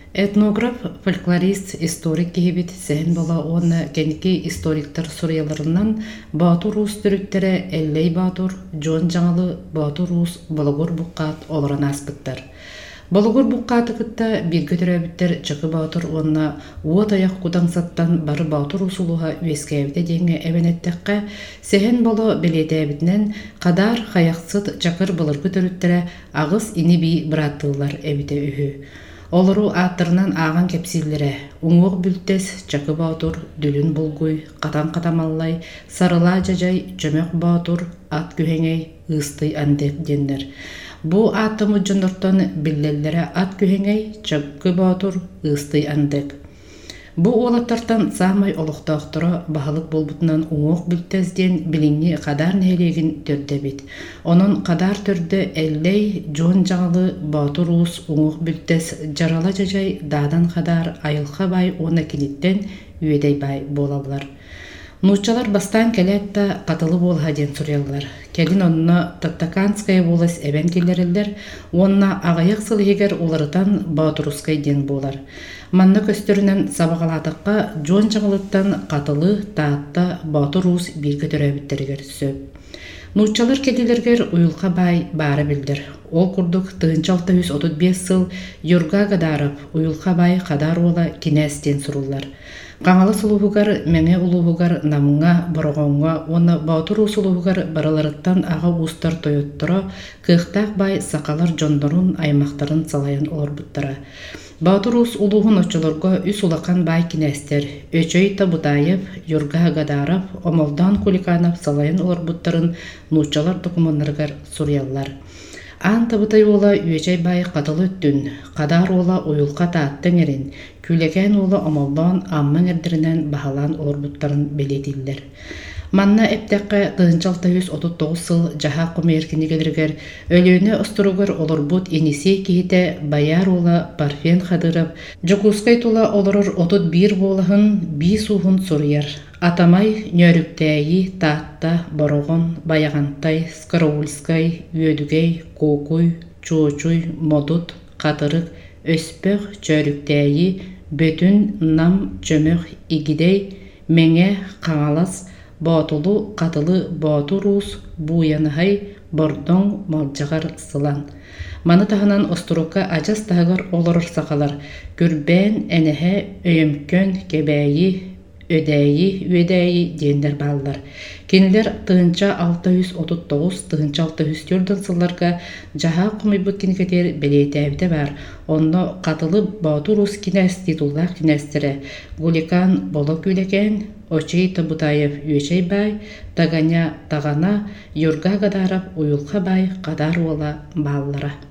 Этнограф, фольклорист, историк киһибит сэһин бола уонна кеники историктар сурыяларынан Баатур уус түрүттэрэ Эллей Баатур, Дьон Жаңалы Баатур уус Болохур Буккаат олорон ааспыттар. Болохур Буккааты кытта биргэ төрөбүттер Чакы Баатур уонна уот аяк кудаңсаттан бары Баатур уусулуха үескээбите диэҥэ эбэнэттэххэ сэһин боло билиэтэбитинэн хадар хайахсыт Чакыр былыргы төрүттэрэ агыс ини бии бырааттыылар эбите үһү. Олору аттарынан аған кепсиллере, уңуқ бүлтес Чакы Баатур, дүлін булгуй, қатан-қатамаллай, сарыла жажай, жөмөк Баатур, ат күхеңей, ыстый андек деннер. Бу аттымы жонортон биллеллере ат күхеңей, Чакы Баатур, ыстый андек. Бу олаттартан самай олуқтақтыры бағылық болбутунан уңуқ бүлтезден билиңни қадар нәйлегін төрдебит. Онын қадар төрді Эллей, Дьон Жаңалы Баатур уус уңуқ бүлтес жарала жажай дадан қадар айылға бай оны кенеттен үйедей бай болалар. Нучалар бастан келетта қатылы болға ден сурялар. Келин онына Таттаканская болас эбен келерелер, онына ағайық сылығығар оларытан Баатурускай ден болар. Манна көстөрүнөн сабагалатыкка Дьон Жаңылыттан қатылы таатта Баатур уус биргэ төрөбүттергер сөп. Нучалар келилергер уюлка бай бары билдер. Ол курдук 1935 сыл Юрга Гадаров уюлка бай кадар ола кинестен сурулар. Каңалы сулуугар меңе улуугар намыңа борогоңга оны Баатур усулуугар бараларыттан ага уустар тойоттора кыхтак бай сакалар жондорун аймактарын салайын олорбуттара. Баатур уус улуухун очолорго үс улакан бай кинестер Өчөй Табутаев, Юрга Гадаров, Омолдан Куликанов салайын олорбуттарын нучалар документарыгар сурьяллар. Ан Табутай ола Өчөй бай катылы өттүн, кадар ола уюлка тааттың эрин, күлеген ола Омолдан аммың эрдеринен бахалан олорбуттарын белетиллер. Манна эптекке 1939 сыл жаха комеркинигелергер өлөөнө остуругар олорбут инисей кихите Баяр ола Парфен Хадыров, Жокускай тула олорор 31 болахын 5 уухун сурыяр. Атамай нөрүктээи таатта борогон Баягантай, Скараульскай, Үөдүгей, Кокуй, Чоочуй, Модут, Катырык, Өспөк, чөрүктээи Бөтүн, Нам, Чөмөх, Игидей, Меңе, Каңалас, Баатулу қатылы Баатур уус буяныхай бордоң малжағар сылан. Маны тағынан остурукка ажас тағыр олорор сақалар. Күрбән әнәхә өйөмкөн кебәйи, өдәйи, өдәйи дендер баллар. Кенилер 639-604 сылларга жаха құмайбыт кенекетер белетәбіде бар. Онно қатылы Баатур уус кинәс титуллар кинәстері. Гуликан боло күлекен, Очей Табутаев Өчөй бай, Таганя Тагана, Юрга Гадаров уюлка бай кадар ола баллара.